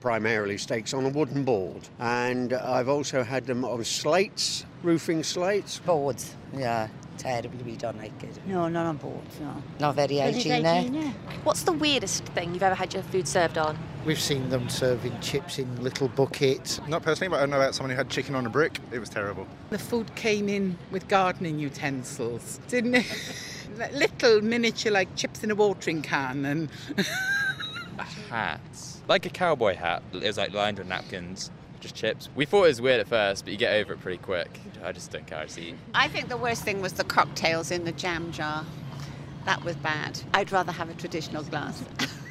primarily steaks on a wooden board. And I've also had them on slates, roofing slates. Boards, yeah. Terribly, we don't like it. No, not on boards, no. Not very hygienic. What's the weirdest thing you've ever had your food served on? We've seen them serving chips in little buckets. Not personally, but I know about someone who had chicken on a brick. It was terrible. The food came in with gardening utensils, didn't it? Little miniature, like chips in a watering can and... A hat. Like a cowboy hat. It was like lined with napkins. Just chips. We thought it was weird at first, but you get over it pretty quick. I just don't care, I just eat. I think the worst thing was the cocktails in the jam jar. That was bad. I'd rather have a traditional glass.